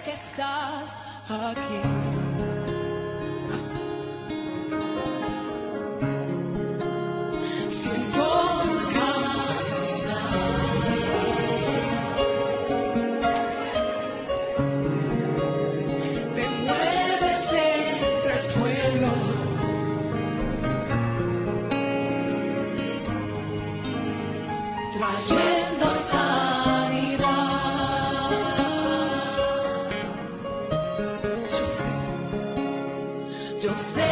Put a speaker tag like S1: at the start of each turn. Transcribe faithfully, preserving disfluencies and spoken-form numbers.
S1: que estás aquí. Siento tu caminar, te mueves entre el pueblo, trayendo sanidad. Yo sé, yo sé